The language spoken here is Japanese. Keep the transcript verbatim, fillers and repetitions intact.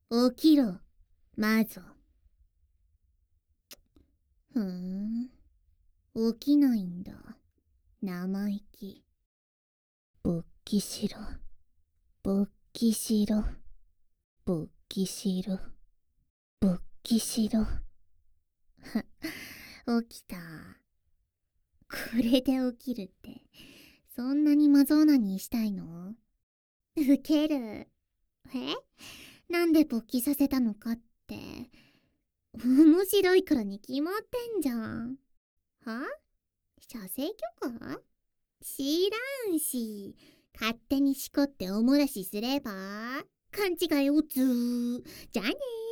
起きろ、マゾ。ふーん、起きないんだ。生意気。勃起しろ、勃起しろ、勃起しろ、勃起しろ。起きた。これで起きるって、そんなにマゾーナにしたいの？ウケる。え？なんで勃起させたのかって。面白いからに決まってんじゃん。は？射精許可？知らんし。勝手にしこっておもらしすれば勘違いおつー。じゃあねー。